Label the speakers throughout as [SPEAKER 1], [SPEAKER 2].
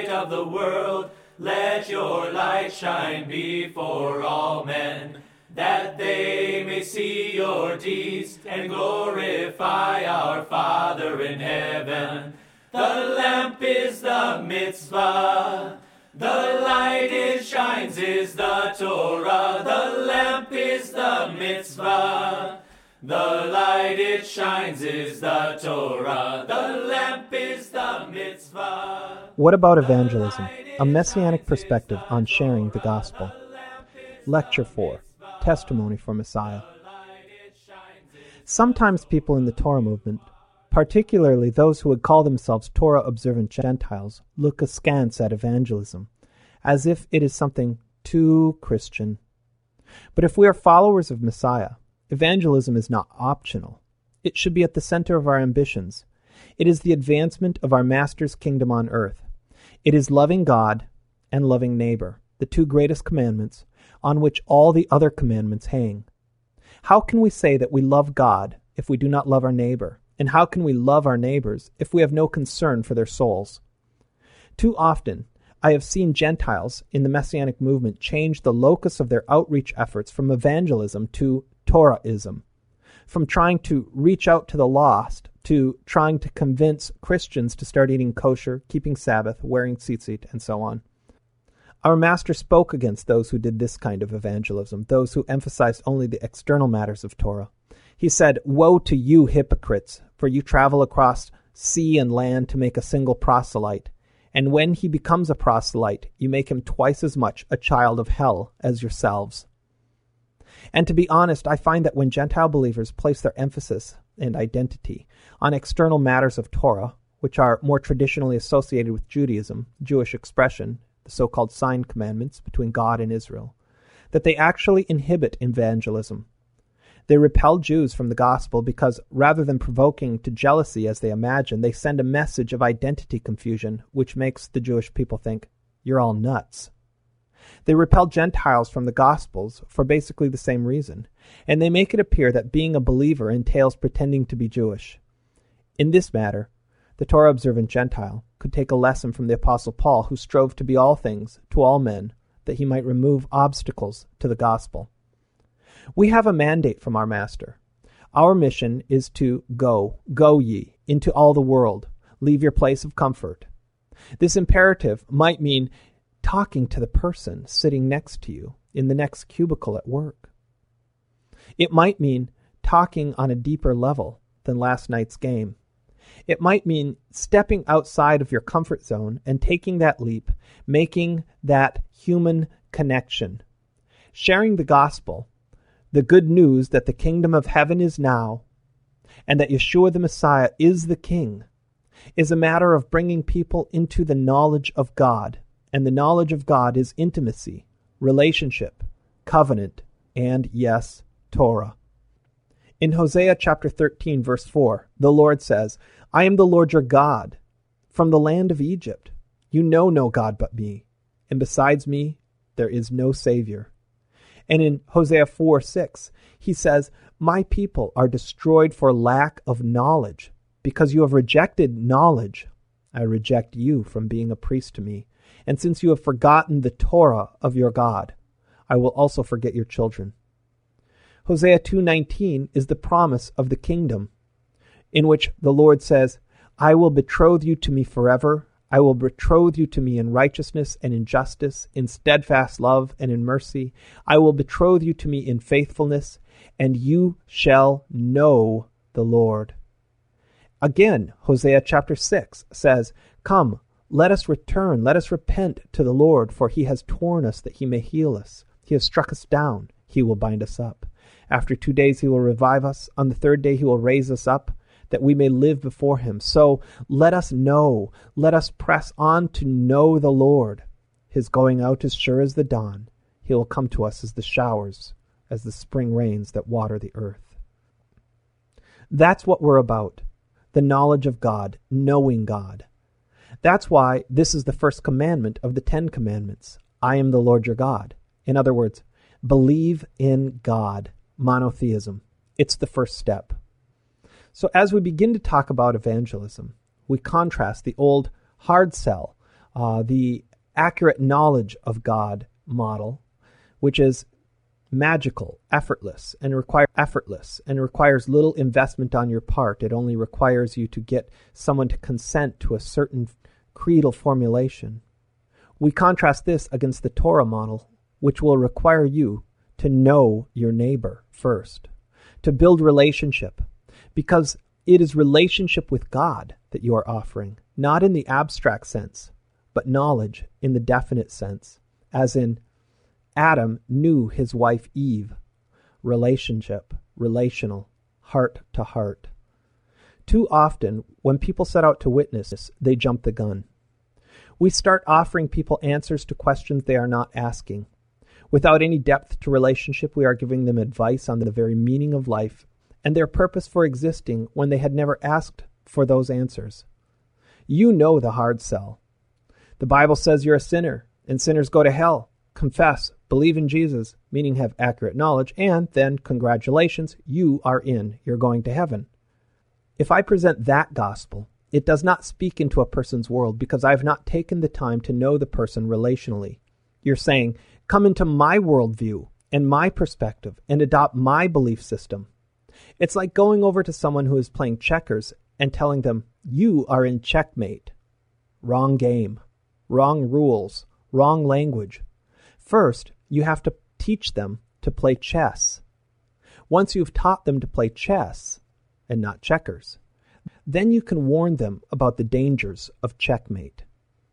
[SPEAKER 1] light of the world. Let your light shine before all men, that they may see your deeds and glorify our Father in heaven. The lamp is the mitzvah, the light it shines is the Torah. The lamp is the mitzvah, the light it shines is the Torah. The lamp is the mitzvah.
[SPEAKER 2] What about evangelism? A messianic perspective on sharing the gospel. Lecture 4. Testimony for Messiah. Sometimes people in the Torah movement, particularly those who would call themselves Torah-observant Gentiles, look askance at evangelism, as if it is something too Christian. But if we are followers of Messiah, evangelism is not optional. It should be at the center of our ambitions. It is the advancement of our Master's kingdom on earth. It is loving God and loving neighbor, the two greatest commandments, on which all the other commandments hang. How can we say that we love God if we do not love our neighbor? And how can we love our neighbors if we have no concern for their souls? Too often, I have seen Gentiles in the Messianic movement change the locus of their outreach efforts from evangelism to Torahism, from trying to reach out to the lost to trying to convince Christians to start eating kosher, keeping Sabbath, wearing tzitzit, and so on. Our Master spoke against those who did this kind of evangelism, those who emphasized only the external matters of Torah. He said, "Woe to you, hypocrites, for you travel across sea and land to make a single proselyte. And when he becomes a proselyte, you make him twice as much a child of hell as yourselves." And to be honest, I find that when Gentile believers place their emphasis and identity on external matters of Torah, which are more traditionally associated with Judaism, Jewish expression, the so-called sign commandments between God and Israel, that they actually inhibit evangelism. They repel Jews from the gospel because rather than provoking to jealousy as they imagine, they send a message of identity confusion which makes the Jewish people think, "You're all nuts." They repel Gentiles from the Gospels for basically the same reason, and they make it appear that being a believer entails pretending to be Jewish. In this matter, the Torah-observant Gentile could take a lesson from the Apostle Paul, who strove to be all things to all men, that he might remove obstacles to the gospel. We have a mandate from our Master. Our mission is to go ye, into all the world, leave your place of comfort. This imperative might mean talking to the person sitting next to you in the next cubicle at work. It might mean talking on a deeper level than last night's game. It might mean stepping outside of your comfort zone and taking that leap, making that human connection. Sharing the gospel, the good news that the kingdom of heaven is now, and that Yeshua the Messiah is the King, is a matter of bringing people into the knowledge of God. And the knowledge of God is intimacy, relationship, covenant, and, yes, Torah. In Hosea chapter 13, verse 4, the Lord says, "I am the Lord your God, from the land of Egypt. You know no God but me, and besides me there is no Savior." And in Hosea 4:6, he says, "My people are destroyed for lack of knowledge. Because you have rejected knowledge, I reject you from being a priest to me. And since you have forgotten the Torah of your God, I will also forget your children." Hosea 2:19 is the promise of the kingdom, in which the Lord says, "I will betroth you to me forever. I will betroth you to me in righteousness and in justice, in steadfast love and in mercy. I will betroth you to me in faithfulness, and you shall know the Lord." Again, Hosea chapter 6 says, "Come, let us return, let us repent to the Lord, for he has torn us that he may heal us. He has struck us down, he will bind us up. After 2 days he will revive us. On the third day he will raise us up, that we may live before him. So let us know, let us press on to know the Lord. His going out is sure as the dawn. He will come to us as the showers, as the spring rains that water the earth." That's what we're about, the knowledge of God, knowing God. That's why this is the first commandment of the 10 commandments. I am the Lord your God. In other words, believe in God, monotheism. It's the first step. So as we begin to talk about evangelism, we contrast the old hard sell the accurate knowledge of God model, which is magical, effortless, and requires little investment on your part. It only requires you to get someone to consent to a certain creedal formulation. We contrast this against the Torah model, which will require you to know your neighbor first, to build relationship, because it is relationship with God that you are offering, not in the abstract sense, but knowledge in the definite sense, as in Adam knew his wife Eve. Relationship, relational, heart to heart. Too often, when people set out to witness, they jump the gun. We start offering people answers to questions they are not asking. Without any depth to relationship, we are giving them advice on the very meaning of life and their purpose for existing when they had never asked for those answers. You know the hard sell. The Bible says you're a sinner, and sinners go to hell. Confess, believe in Jesus, meaning have accurate knowledge, and then, congratulations, you are in. You're going to heaven. If I present that gospel, it does not speak into a person's world because I have not taken the time to know the person relationally. You're saying, come into my worldview and my perspective and adopt my belief system. It's like going over to someone who is playing checkers and telling them, you are in checkmate. Wrong game, wrong rules, wrong language. First, you have to teach them to play chess. Once you've taught them to play chess and not checkers, then you can warn them about the dangers of checkmate.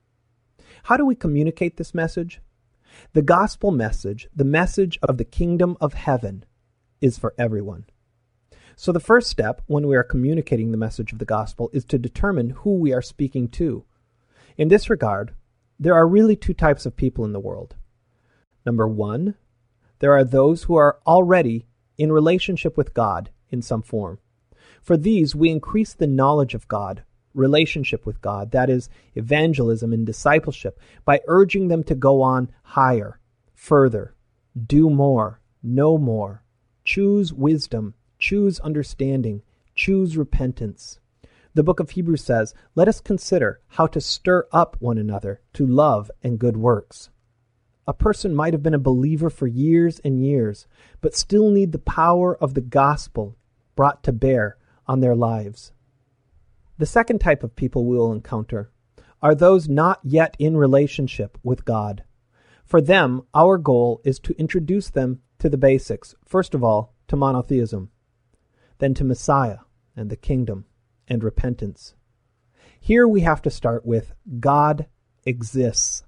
[SPEAKER 2] How do we communicate this message? The gospel message, the message of the kingdom of heaven, is for everyone. So the first step when we are communicating the message of the gospel is to determine who we are speaking to. In this regard, there are really two types of people in the world. Number one, there are those who are already in relationship with God in some form. For these, we increase the knowledge of God, relationship with God, that is, evangelism and discipleship, by urging them to go on higher, further, do more, know more, choose wisdom, choose understanding, choose repentance. The book of Hebrews says, let us consider how to stir up one another to love and good works. A person might have been a believer for years and years, but still need the power of the gospel brought to bear on their lives. The second type of people we will encounter are those not yet in relationship with God. For them, our goal is to introduce them to the basics. First of all, to monotheism, then to Messiah and the kingdom and repentance. Here we have to start with God exists.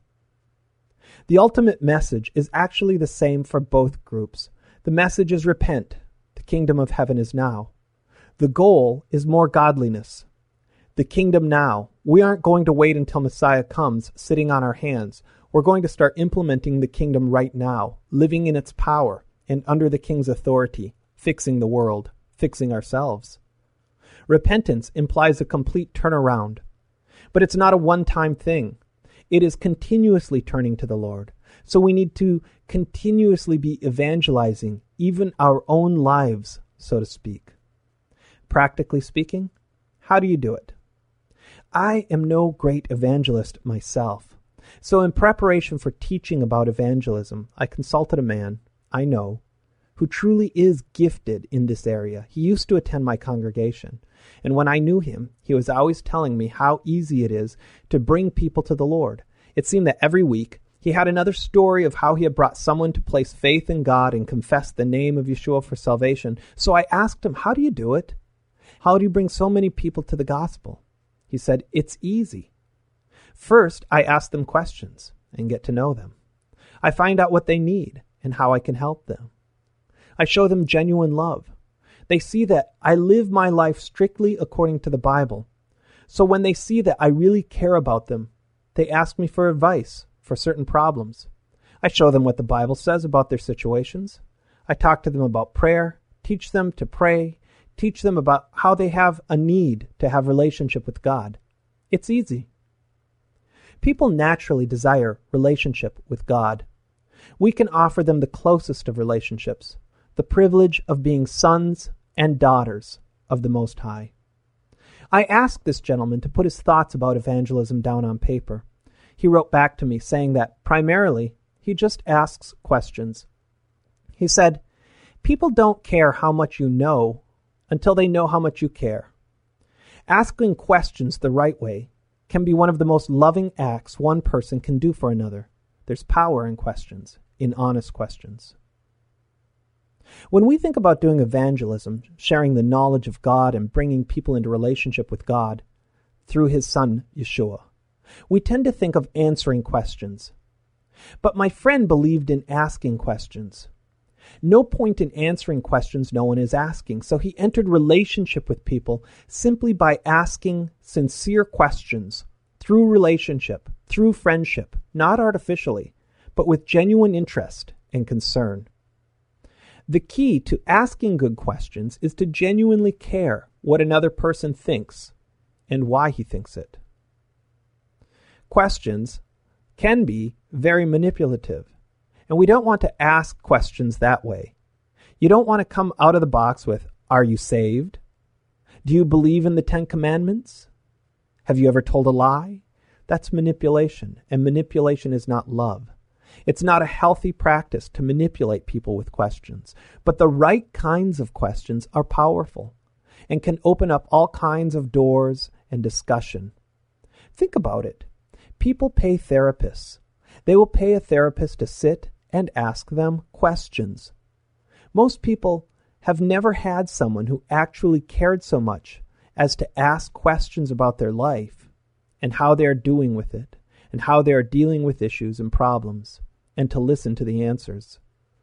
[SPEAKER 2] The ultimate message is actually the same for both groups. The message is repent. The kingdom of heaven is now. The goal is more godliness. The kingdom now. We aren't going to wait until Messiah comes sitting on our hands. We're going to start implementing the kingdom right now, living in its power and under the king's authority, fixing the world, fixing ourselves. Repentance implies a complete turnaround, but it's not a one-time thing. It is continuously turning to the Lord. So we need to continuously be evangelizing even our own lives, so to speak. Practically speaking, how do you do it? I am no great evangelist myself. So in preparation for teaching about evangelism, I consulted a man I know who truly is gifted in this area. He used to attend my congregation. And when I knew him, he was always telling me how easy it is to bring people to the Lord. It seemed that every week he had another story of how he had brought someone to place faith in God and confess the name of Yeshua for salvation. So I asked him, how do you do it? How do you bring so many people to the gospel? He said, it's easy. First, I ask them questions and get to know them. I find out what they need and how I can help them. I show them genuine love. They see that I live my life strictly according to the Bible. So when they see that I really care about them, they ask me for advice for certain problems. I show them what the Bible says about their situations. I talk to them about prayer, teach them to pray, teach them about how they have a need to have relationship with God. It's easy. People naturally desire relationship with God. We can offer them the closest of relationships, the privilege of being sons and daughters of the Most High. I asked this gentleman to put his thoughts about evangelism down on paper. He wrote back to me saying that primarily he just asks questions. He said, "People don't care how much you know until they know how much you care. Asking questions the right way can be one of the most loving acts one person can do for another. There's power in questions, in honest questions." When we think about doing evangelism, sharing the knowledge of God and bringing people into relationship with God through his Son, Yeshua, we tend to think of answering questions. But my friend believed in asking questions. No point in answering questions no one is asking, so he entered relationship with people simply by asking sincere questions through relationship, through friendship, not artificially, but with genuine interest and concern. The key to asking good questions is to genuinely care what another person thinks and why he thinks it. Questions can be very manipulative, and we don't want to ask questions that way. You don't want to come out of the box with, "Are you saved? Do you believe in the 10 Commandments? Have you ever told a lie?" That's manipulation, and manipulation is not love. It's not a healthy practice to manipulate people with questions, but the right kinds of questions are powerful and can open up all kinds of doors and discussion. Think about it. People pay therapists. They will pay a therapist to sit and ask them questions. Most people have never had someone who actually cared so much as to ask questions about their life and how they are doing with it, and how they are dealing with issues and problems, and to listen to the answers.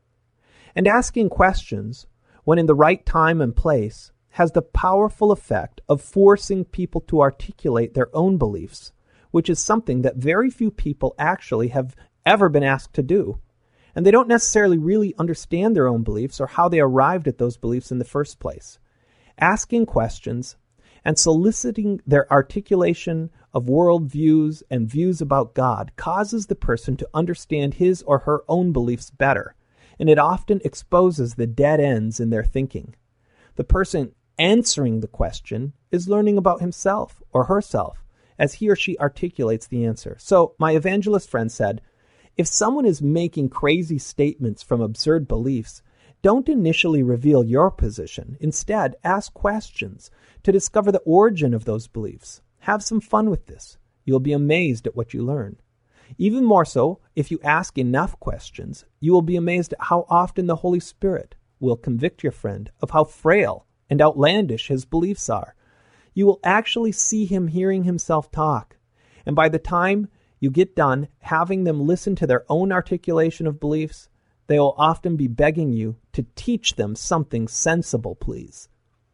[SPEAKER 2] And asking questions, when in the right time and place, has the powerful effect of forcing people to articulate their own beliefs, which is something that very few people actually have ever been asked to do. And they don't necessarily really understand their own beliefs or how they arrived at those beliefs in the first place. Asking questions and soliciting their articulation of worldviews and views about God causes the person to understand his or her own beliefs better, and it often exposes the dead ends in their thinking. The person answering the question is learning about himself or herself as he or she articulates the answer. So my evangelist friend said, if someone is making crazy statements from absurd beliefs, don't initially reveal your position. Instead, ask questions to discover the origin of those beliefs. Have some fun with this. You'll be amazed at what you learn. Even more so, if you ask enough questions, you will be amazed at how often the Holy Spirit will convict your friend of how frail and outlandish his beliefs are. You will actually see him hearing himself talk. And by the time you get done having them listen to their own articulation of beliefs, they will often be begging you to teach them something sensible, please.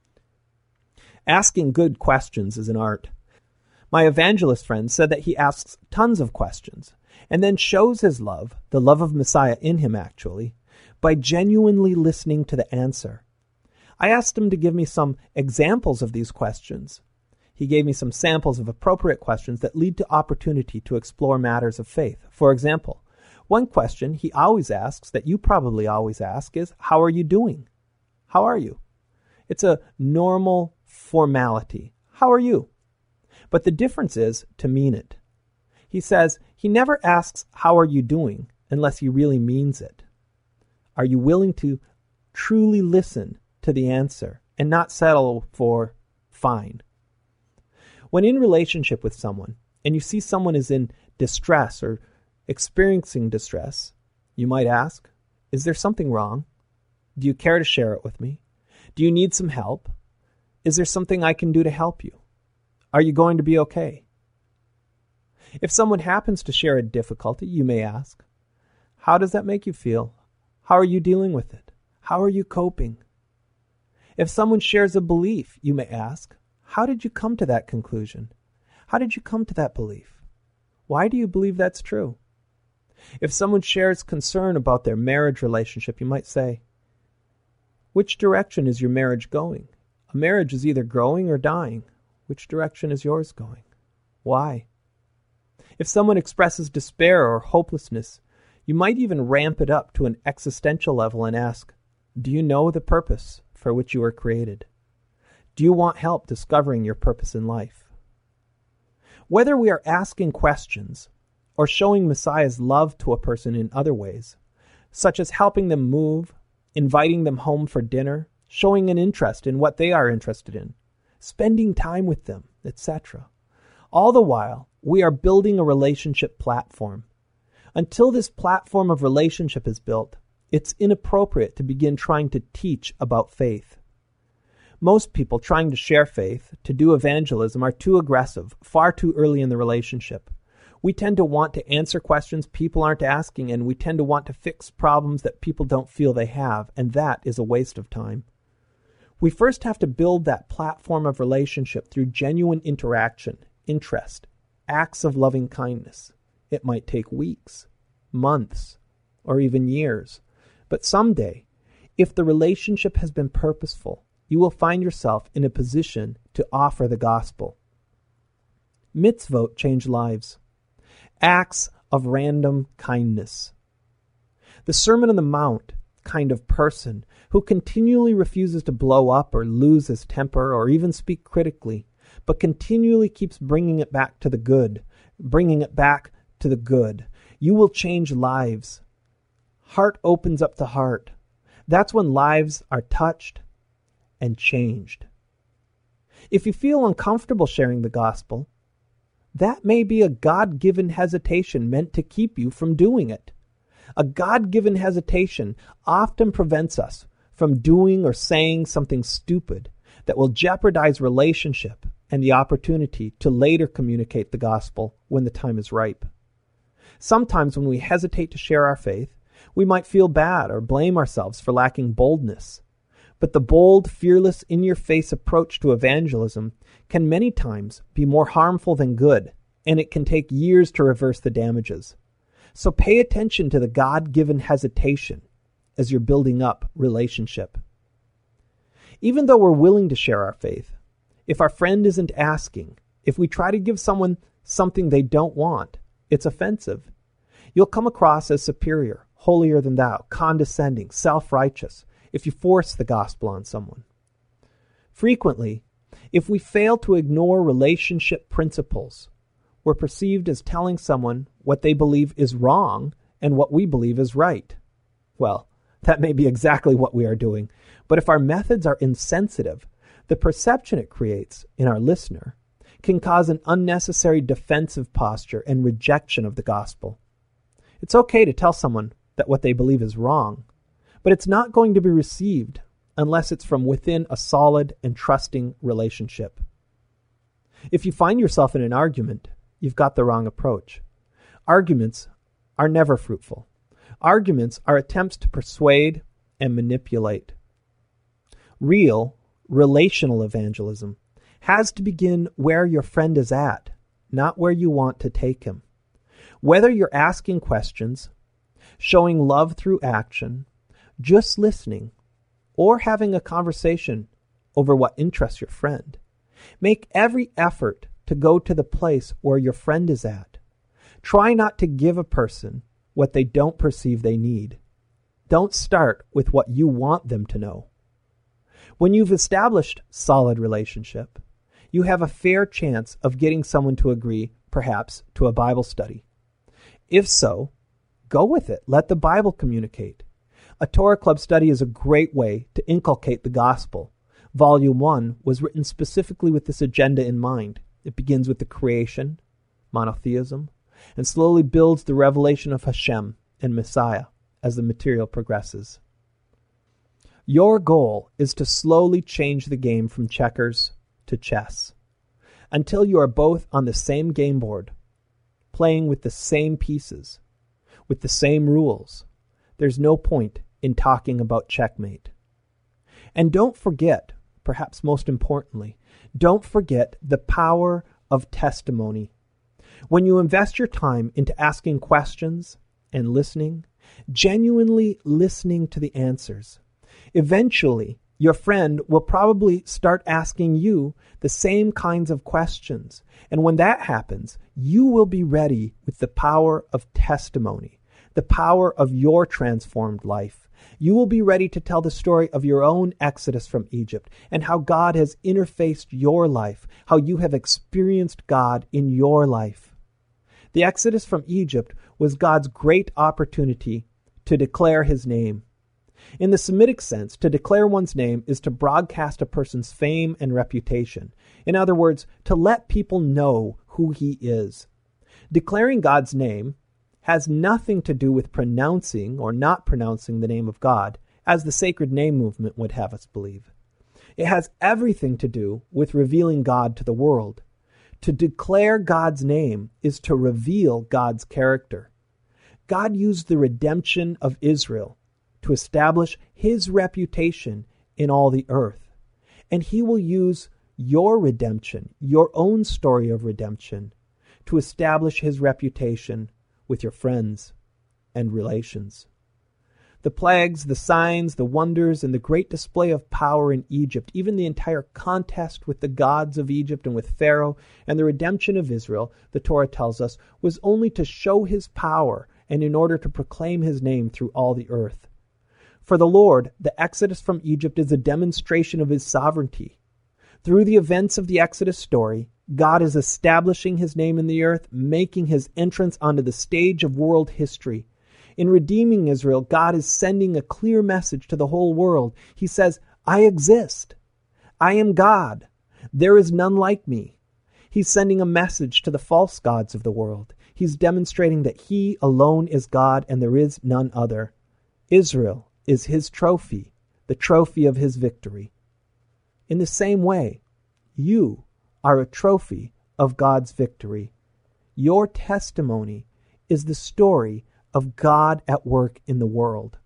[SPEAKER 2] Asking good questions is an art. My evangelist friend said that he asks tons of questions and then shows his love, the love of Messiah in him actually, by genuinely listening to the answer. I asked him to give me some examples of these questions. He gave me some samples of appropriate questions that lead to opportunity to explore matters of faith. For example, one question he always asks, that you probably always ask, is, "How are you doing?" How are you? It's a normal formality. How are you? But the difference is to mean it. He says he never asks, "How are you doing?" unless he really means it. Are you willing to truly listen to the answer and not settle for fine? When in relationship with someone and you see someone is in distress or experiencing distress, you might ask, "Is there something wrong? Do you care to share it with me? Do you need some help? Is there something I can do to help you? Are you going to be okay?" If someone happens to share a difficulty, you may ask, "How does that make you feel? How are you dealing with it? How are you coping?" If someone shares a belief, you may ask, "How did you come to that conclusion? How did you come to that belief? Why do you believe that's true?" If someone shares concern about their marriage relationship, you might say, "Which direction is your marriage going? A marriage is either growing or dying. Which direction is yours going? Why?" If someone expresses despair or hopelessness, you might even ramp it up to an existential level and ask, "Do you know the purpose for which you were created? Do you want help discovering your purpose in life?" Whether we are asking questions or showing Messiah's love to a person in other ways, such as helping them move, inviting them home for dinner, showing an interest in what they are interested in, spending time with them, etc. All the while, we are building a relationship platform. Until this platform of relationship is built, it's inappropriate to begin trying to teach about faith. Most people trying to share faith, to do evangelism, are too aggressive, far too early in the relationship. We tend to want to answer questions people aren't asking, and we tend to want to fix problems that people don't feel they have, and that is a waste of time. We first have to build that platform of relationship through genuine interaction, interest, acts of loving kindness. It might take weeks, months, or even years. But someday, if the relationship has been purposeful, you will find yourself in a position to offer the gospel. Mitzvot change lives. Acts of random kindness. The Sermon on the Mount kind of person who continually refuses to blow up or lose his temper or even speak critically, but continually keeps bringing it back to the good, You will change lives. Heart opens up to heart. That's when lives are touched and changed. If you feel uncomfortable sharing the gospel, that may be a God-given hesitation meant to keep you from doing it. A God-given hesitation often prevents us from doing or saying something stupid that will jeopardize relationship and the opportunity to later communicate the gospel when the time is ripe. Sometimes when we hesitate to share our faith, we might feel bad or blame ourselves for lacking boldness. But the bold, fearless, in-your-face approach to evangelism can many times be more harmful than good, and it can take years to reverse the damages. So pay attention to the God-given hesitation as you're building up relationship. Even though we're willing to share our faith, if our friend isn't asking, if we try to give someone something they don't want, it's offensive. You'll come across as superior, holier than thou, condescending, self-righteous, if you force the gospel on someone. Frequently, if we fail to ignore relationship principles, we're perceived as telling someone what they believe is wrong and what we believe is right. Well, that may be exactly what we are doing, but if our methods are insensitive, the perception it creates in our listener can cause an unnecessary defensive posture and rejection of the gospel. It's okay to tell someone that what they believe is wrong, but it's not going to be received unless it's from within a solid and trusting relationship. If you find yourself in an argument, you've got the wrong approach. Arguments are never fruitful. Arguments are attempts to persuade and manipulate. Real, relational evangelism has to begin where your friend is at, not where you want to take him. Whether you're asking questions, showing love through action, just listening, or having a conversation over what interests your friend, make every effort to go to the place where your friend is at. Try not to give a person what they don't perceive they need. Don't start with what you want them to know. When you've established solid relationship, you have a fair chance of getting someone to agree, perhaps, to a Bible study. If so, go with it. Let the Bible communicate. A Torah Club study is a great way to inculcate the gospel. Volume 1 was written specifically with this agenda in mind. It begins with the creation, monotheism, and slowly builds the revelation of Hashem and Messiah as the material progresses. Your goal is to slowly change the game from checkers to chess until you are both on the same game board, playing with the same pieces, with the same rules. There's no point in talking about checkmate. And don't forget, perhaps most importantly, don't forget the power of testimony. When you invest your time into asking questions and listening, genuinely listening to the answers, eventually your friend will probably start asking you the same kinds of questions. And when that happens, you will be ready with the power of testimony, the power of your transformed life. You will be ready to tell the story of your own exodus from Egypt and how God has interfaced your life, how you have experienced God in your life. The exodus from Egypt was God's great opportunity to declare his name. In the Semitic sense, to declare one's name is to broadcast a person's fame and reputation. In other words, to let people know who he is. Declaring God's name has nothing to do with pronouncing or not pronouncing the name of God, as the sacred name movement would have us believe. It has everything to do with revealing God to the world. To declare God's name is to reveal God's character. God used the redemption of Israel to establish his reputation in all the earth. And he will use your redemption, your own story of redemption, to establish his reputation with your friends and relations. The plagues, the signs, the wonders, and the great display of power in Egypt, even the entire contest with the gods of Egypt and with Pharaoh, and the redemption of Israel, the Torah tells us, was only to show his power and in order to proclaim his name through all the earth. For the Lord, the exodus from Egypt is a demonstration of his sovereignty. Through the events of the Exodus story, God is establishing his name in the earth, making his entrance onto the stage of world history. In redeeming Israel, God is sending a clear message to the whole world. He says, I exist. I am God. There is none like me. He's sending a message to the false gods of the world. He's demonstrating that he alone is God and there is none other. Israel is his trophy, the trophy of his victory. In the same way, you are a trophy of God's victory. Your testimony is the story of God at work in the world.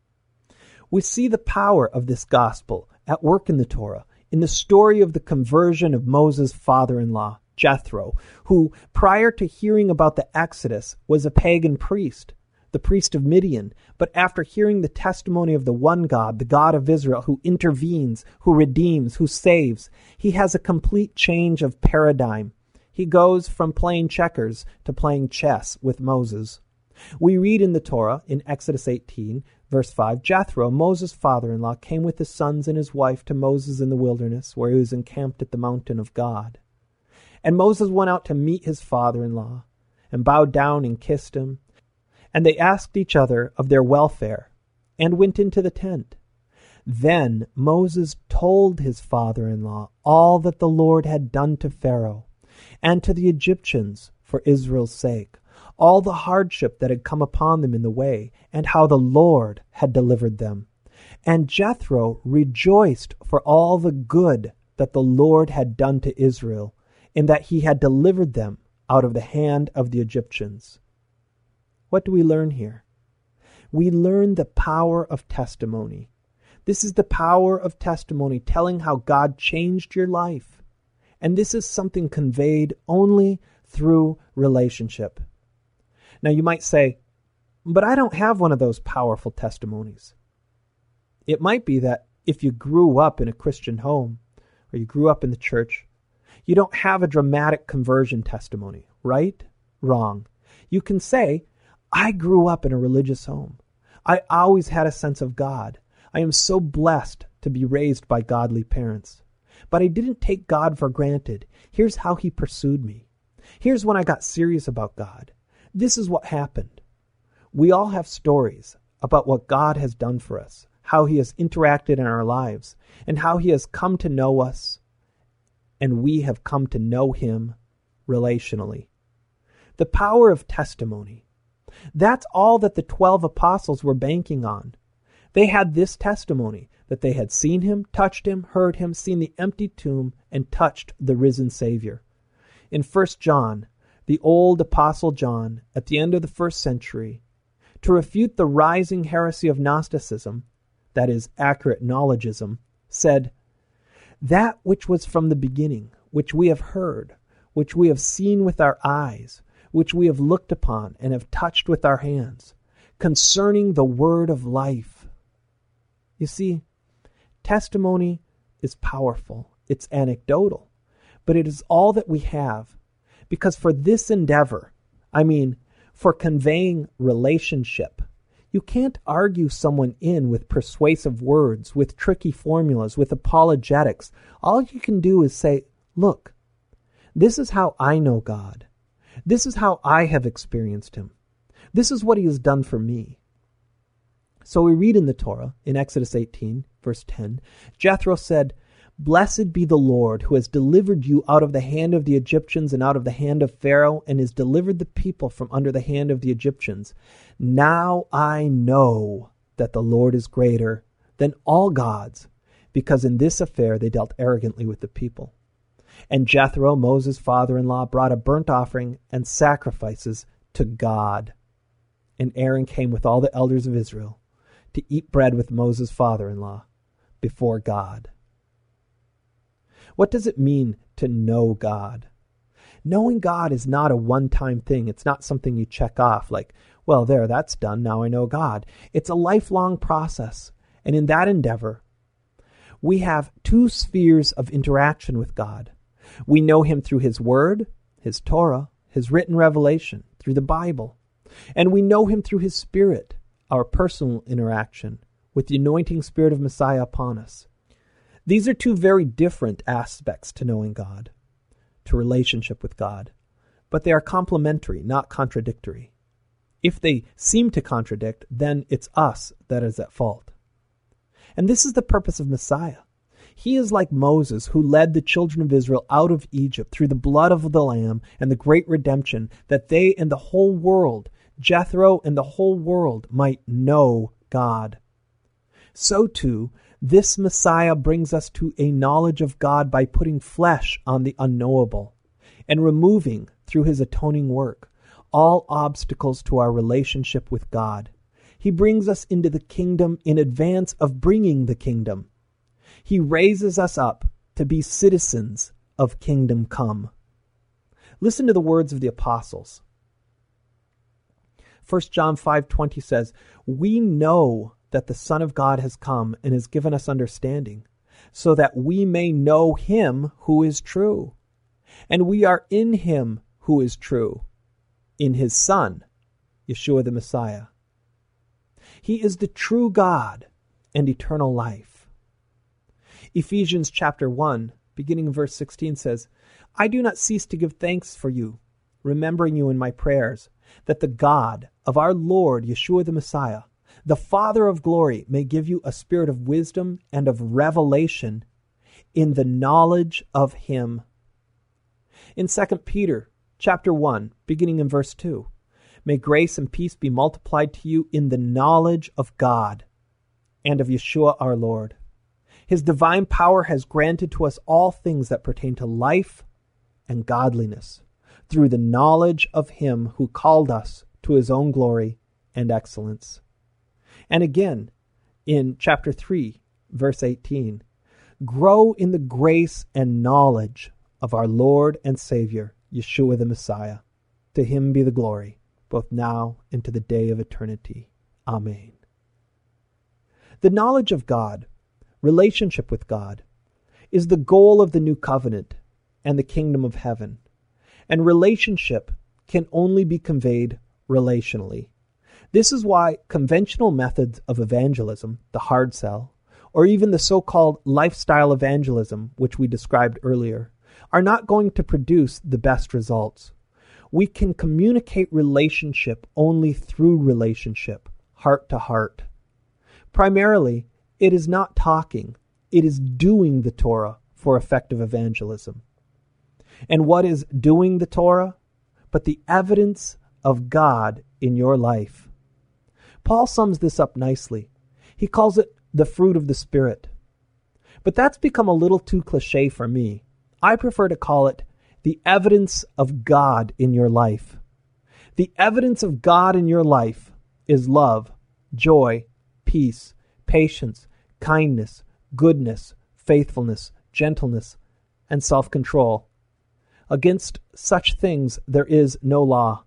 [SPEAKER 2] We see the power of this gospel at work in the Torah, in the story of the conversion of Moses' father-in-law, Jethro, who, prior to hearing about the Exodus, was a pagan priest, the priest of Midian, but after hearing the testimony of the one God, the God of Israel, who intervenes, who redeems, who saves, he has a complete change of paradigm. He goes from playing checkers to playing chess with Moses. We read in the Torah, in Exodus 18, verse 5, Jethro, Moses' father-in-law, came with his sons and his wife to Moses in the wilderness, where he was encamped at the mountain of God. And Moses went out to meet his father-in-law, and bowed down and kissed him. And they asked each other of their welfare, and went into the tent. Then Moses told his father-in-law all that the Lord had done to Pharaoh, and to the Egyptians for Israel's sake, all the hardship that had come upon them in the way, and how the Lord had delivered them. And Jethro rejoiced for all the good that the Lord had done to Israel, in that he had delivered them out of the hand of the Egyptians. What do we learn here? We learn the power of testimony. This is the power of testimony, telling how God changed your life. And this is something conveyed only through relationship. Now you might say, but I don't have one of those powerful testimonies. It might be that if you grew up in a Christian home, or you grew up in the church, you don't have a dramatic conversion testimony, right? Wrong. You can say, I grew up in a religious home. I always had a sense of God. I am so blessed to be raised by godly parents. But I didn't take God for granted. Here's how he pursued me. Here's when I got serious about God. This is what happened. We all have stories about what God has done for us, how he has interacted in our lives, and how he has come to know us, and we have come to know him relationally. The power of testimony. That's all that the 12 apostles were banking on. They had this testimony, that they had seen him, touched him, heard him, seen the empty tomb, and touched the risen Savior. In 1 John, the old apostle John, at the end of the first century, to refute the rising heresy of Gnosticism, that is, accurate knowledgeism, said, that which was from the beginning, which we have heard, which we have seen with our eyes, which we have looked upon and have touched with our hands, concerning the word of life. You see, testimony is powerful. It's anecdotal, but it is all that we have. Because for this endeavor, for conveying relationship, you can't argue someone in with persuasive words, with tricky formulas, with apologetics. All you can do is say, look, this is how I know God. This is how I have experienced him. This is what he has done for me. So we read in the Torah, in Exodus 18, verse 10, Jethro said, "Blessed be the Lord, who has delivered you out of the hand of the Egyptians and out of the hand of Pharaoh, and has delivered the people from under the hand of the Egyptians. Now I know that the Lord is greater than all gods, because in this affair they dealt arrogantly with the people." And Jethro, Moses' father-in-law, brought a burnt offering and sacrifices to God. And Aaron came with all the elders of Israel to eat bread with Moses' father-in-law before God. What does it mean to know God? Knowing God is not a one-time thing. It's not something you check off like, well, there, that's done. Now I know God. It's a lifelong process. And in that endeavor, we have two spheres of interaction with God. We know him through his word, his Torah, his written revelation, through the Bible. And we know him through his Spirit, our personal interaction with the anointing Spirit of Messiah upon us. These are two very different aspects to knowing God, to relationship with God, but they are complementary, not contradictory. If they seem to contradict, then it's us that is at fault. And this is the purpose of Messiah. He is like Moses, who led the children of Israel out of Egypt through the blood of the Lamb and the great redemption, that they and the whole world, Jethro and the whole world, might know God. So too, this Messiah brings us to a knowledge of God by putting flesh on the unknowable and removing, through his atoning work, all obstacles to our relationship with God. He brings us into the kingdom in advance of bringing the kingdom. He raises us up to be citizens of kingdom come. Listen to the words of the apostles. 1 John 5:20 says, "We know that the Son of God has come and has given us understanding, so that we may know him who is true. And we are in him who is true, in his Son, Yeshua the Messiah. He is the true God and eternal life." Ephesians chapter 1, beginning in verse 16 says, "I do not cease to give thanks for you, remembering you in my prayers, that the God of our Lord Yeshua the Messiah, the Father of glory, may give you a spirit of wisdom and of revelation in the knowledge of him." In 2 Peter chapter 1, beginning in verse 2, "May grace and peace be multiplied to you in the knowledge of God and of Yeshua our Lord. His divine power has granted to us all things that pertain to life and godliness, through the knowledge of him who called us to his own glory and excellence." And again, in chapter 3, verse 18, "Grow in the grace and knowledge of our Lord and Savior, Yeshua the Messiah. To him be the glory, both now and to the day of eternity. Amen." The knowledge of God, relationship with God, is the goal of the new covenant and the kingdom of heaven. And relationship can only be conveyed relationally. This is why conventional methods of evangelism, the hard sell, or even the so-called lifestyle evangelism, which we described earlier, are not going to produce the best results. We can communicate relationship only through relationship, heart to heart. Primarily, it is not talking, it is doing the Torah for effective evangelism. And what is doing the Torah? But the evidence of God in your life. Paul sums this up nicely. He calls it the fruit of the Spirit. But that's become a little too cliche for me. I prefer to call it the evidence of God in your life. The evidence of God in your life is love, joy, peace, patience, kindness, goodness, faithfulness, gentleness, and self-control. Against such things there is no law.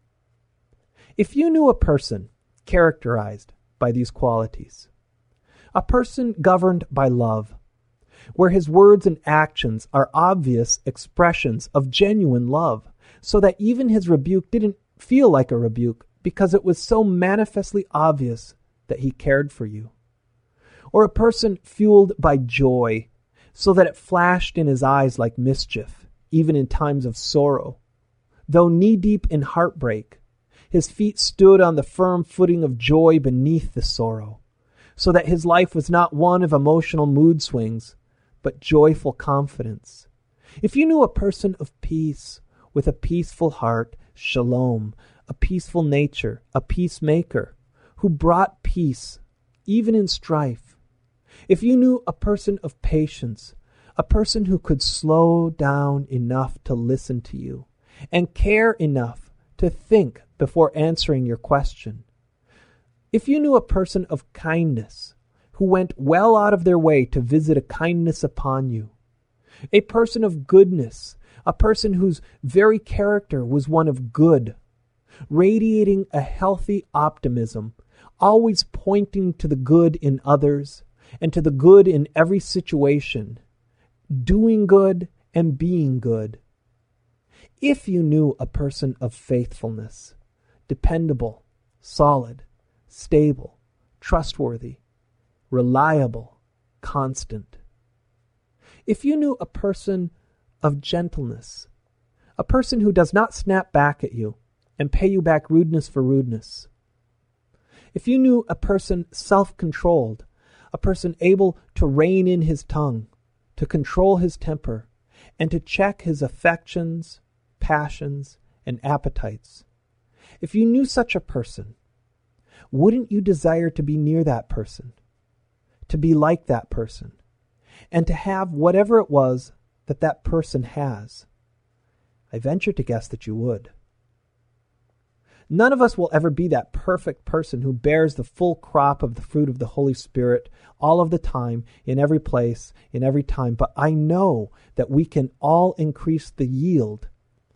[SPEAKER 2] If you knew a person characterized by these qualities, a person governed by love, where his words and actions are obvious expressions of genuine love, so that even his rebuke didn't feel like a rebuke because it was so manifestly obvious that he cared for you. Or a person fueled by joy, so that it flashed in his eyes like mischief, even in times of sorrow, Though knee-deep in heartbreak, his feet stood on the firm footing of joy beneath the sorrow, so that his life was not one of emotional mood swings, but joyful confidence. If you knew a person of peace, with a peaceful heart, shalom, a peaceful nature, a peacemaker, who brought peace, even in strife. If you knew a person of patience, a person who could slow down enough to listen to you, and care enough to think before answering your question. If you knew a person of kindness, who went well out of their way to visit a kindness upon you, a person of goodness, a person whose very character was one of good, radiating a healthy optimism, always pointing to the good in others and to the good in every situation, doing good and being good. If you knew a person of faithfulness, dependable, solid, stable, trustworthy, reliable, constant. If you knew a person of gentleness, a person who does not snap back at you and pay you back rudeness for rudeness. If you knew a person self-controlled, a person able to rein in his tongue, to control his temper, and to check his affections, passions, and appetites. If you knew such a person, wouldn't you desire to be near that person, to be like that person, and to have whatever it was that that person has? I venture to guess that you would. None of us will ever be that perfect person who bears the full crop of the fruit of the Holy Spirit all of the time, in every place, in every time. But I know that we can all increase the yield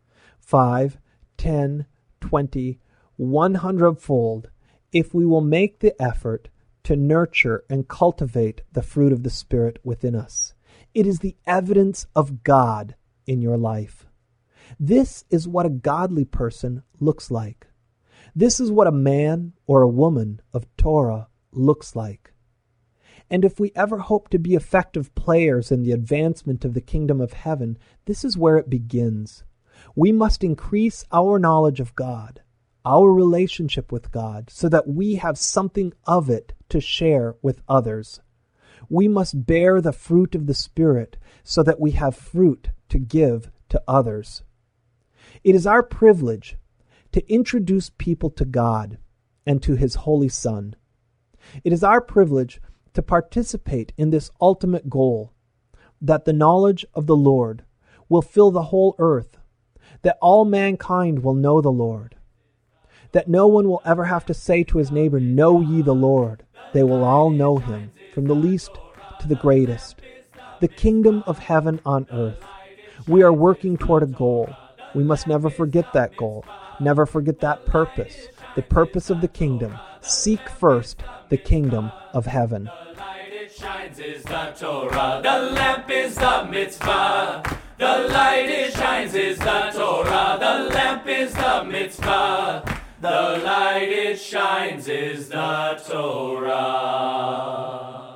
[SPEAKER 2] 5, 10, 20, 100-fold if we will make the effort to nurture and cultivate the fruit of the Spirit within us. It is the evidence of God in your life. This is what a godly person looks like. This is what a man or a woman of Torah looks like. And if we ever hope to be effective players in the advancement of the kingdom of heaven, this is where it begins. We must increase our knowledge of God, our relationship with God, so that we have something of it to share with others. We must bear the fruit of the Spirit so that we have fruit to give to others. It is our privilege to introduce people to God and to His Holy Son. It is our privilege to participate in this ultimate goal, that the knowledge of the Lord will fill the whole earth, that all mankind will know the Lord, that no one will ever have to say to his neighbor, "Know ye the Lord." They will all know Him, from the least to the greatest. The kingdom of heaven on earth. We are working toward a goal. We must never forget that goal. Never forget that purpose, the purpose of the kingdom. Seek first the kingdom of heaven.
[SPEAKER 1] The light it shines is the Torah, the lamp is the mitzvah. The light it shines is the Torah, the lamp is the mitzvah. The light it shines is the Torah.